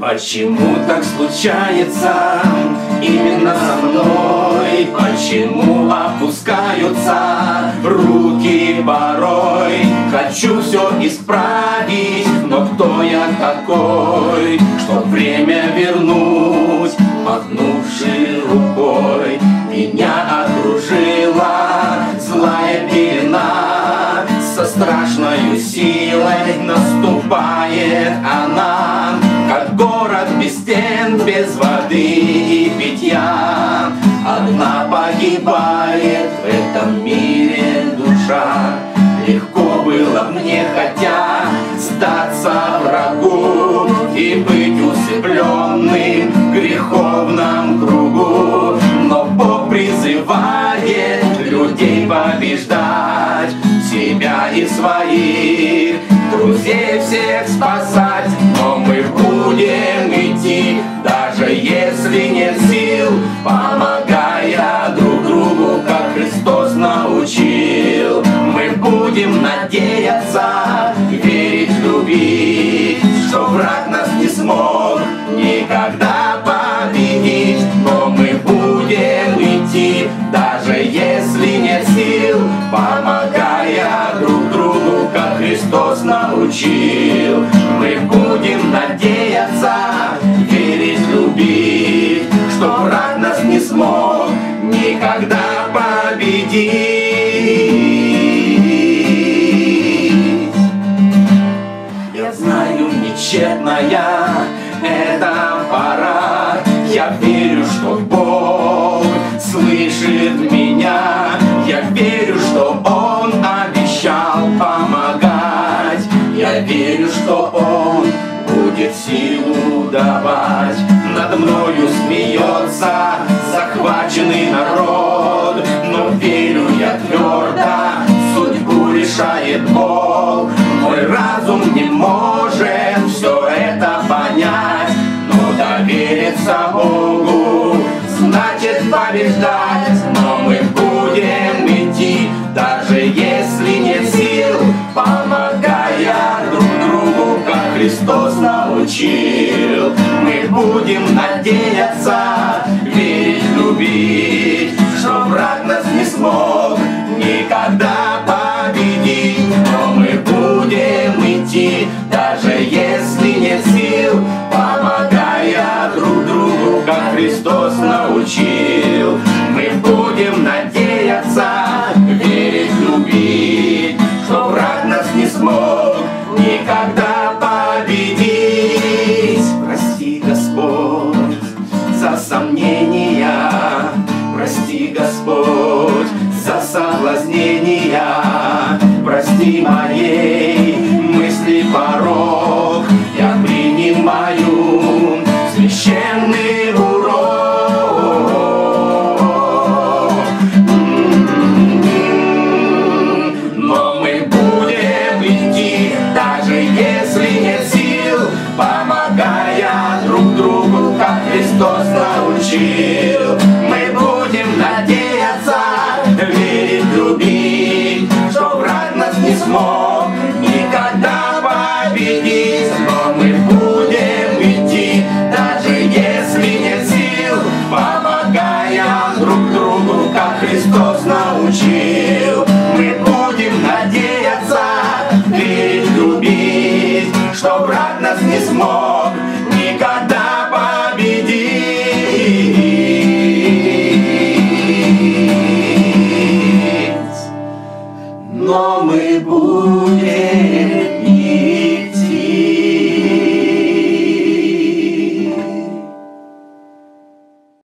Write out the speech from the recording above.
Почему так случается именно со мной? Почему опускаются руки порой? Хочу все исправить, но кто я такой, чтоб время вернуть, махнувши рукой? Меня окружила злая пелена, со страшною силой наступает она, как город без стен, без воды и питья. Одна погибает в этом мире душа. Легко было мне, хотя сдаться врагу и быть усыпленным в греховном кругу. Но Бог призывает людей побеждать, себя и своих друзей всех спасать. Но мы будем идти, даже если нет сил, помогая друг другу, как Христос научил. Мы будем надеяться, верить, любить, что враг нас не смог никогда победить. Но мы будем идти, даже если нет сил, помогая друг другу, как Христос научил. Мы будем надеяться, верить, любить, что враг нас не смог никогда победить. Я знаю, нечетная эта пора. Я верю, что Бог слышит меня. Я верю, что Он обещал помогать. Я верю, что Он будет силу давать. Надо мною смеется захваченный народ, но верю я твердо, судьбу решает Бог. Мой разум не может все это понять, но довериться Богу значит побеждать. Но мы будем идти, даже если нет сил, помогая друг другу, как Христос научил. Мы будем надеяться, верить, любить, что враг нас не смог никогда победить. Но мы будем идти, даже если нет сил, помогая друг другу, как Христос научил. Мы будем надеяться, верить, любить, что враг нас не смог никогда победить. Прости, Господь, за сомнения, прости, Господь, за соблазнения, прости моей